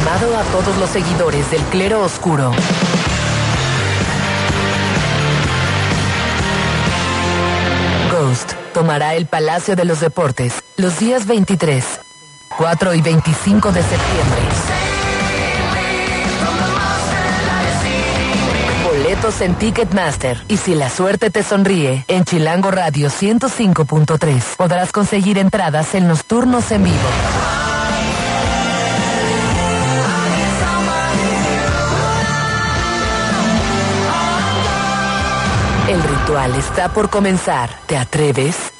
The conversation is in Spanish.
llamado a todos los seguidores del clero oscuro. Ghost tomará el Palacio de los Deportes los días 23, 4 y 25 de septiembre. Boletos en Ticketmaster. Y si la suerte te sonríe, en Chilango Radio 105.3 podrás conseguir entradas en los turnos en vivo. El ritual está por comenzar. ¿Te atreves?